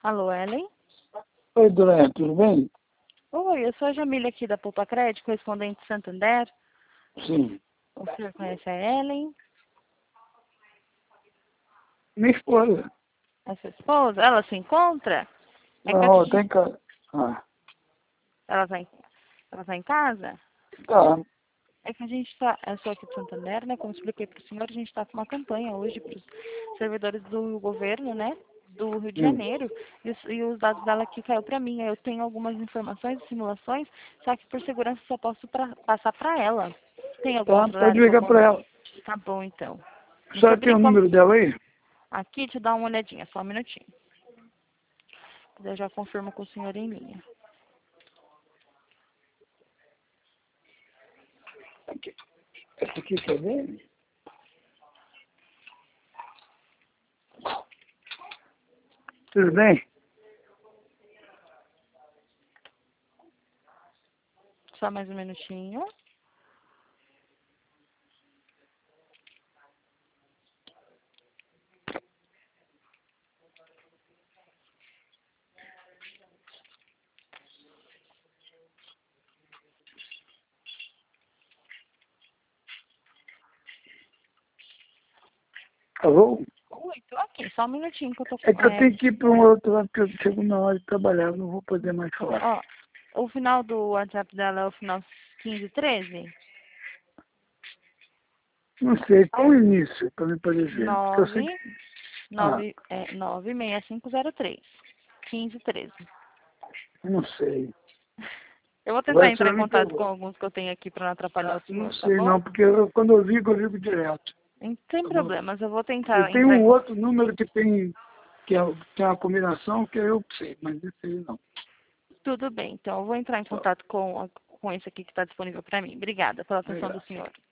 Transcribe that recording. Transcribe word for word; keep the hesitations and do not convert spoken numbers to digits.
Alô, Ellen? Oi, Dona, tudo bem? Oi, eu sou a Jamília aqui da Poupa Crédito, correspondente de Santander. Sim. O senhor conhece a Ellen? Minha esposa. A sua esposa? Ela se encontra? É que Não, aqui... tem que... Ah, Ela está em... Ela tá em casa? tá. É que a gente está... Eu sou aqui de Santander, né? Como expliquei para o senhor, a gente está com uma campanha hoje para os servidores do governo, né? Do Rio de Hum. Janeiro. E os, e os dados dela aqui caiu para mim. Eu tenho algumas informações e simulações, só que por segurança só posso pra, passar para ela. Tem algum Tá, outro pode horário que eu ligar pra posso... ela. Tá bom, então. Muito Só tem o obrigada. número dela aí? Aqui, deixa eu dar uma olhadinha, só um minutinho. Eu já confirmo com o senhor em linha. Aqui. Essa aqui quer ver? Tudo bem? Só mais um minutinho. Alô? Oi, tô aqui, só um minutinho que eu tô É com... que eu É, tenho que ir para um outro lado, porque eu chego na hora de trabalhar, eu não vou poder mais falar. ó, o final do WhatsApp dela é o final quinze treze? Não sei, qual o início, para me poder ver? Porque eu sei nove, que... Ah, nove, é, nove seis cinco zero três. quinze treze. não sei. Eu vou tentar Agora entrar você em me contato com pegou. alguns que eu tenho aqui para não atrapalhar o Não senhor, tá sei bom? não, porque eu, quando eu ligo, eu ligo direto. Sem Tá bom? problemas, eu vou E tentar tem entrar em um contato. outro número que tem, que é, tem uma combinação que eu sei, mas esse aí não. Tudo bem, então eu vou entrar em Tá, contato com, com esse aqui que está disponível para mim. Obrigada pela atenção do obrigado. senhor.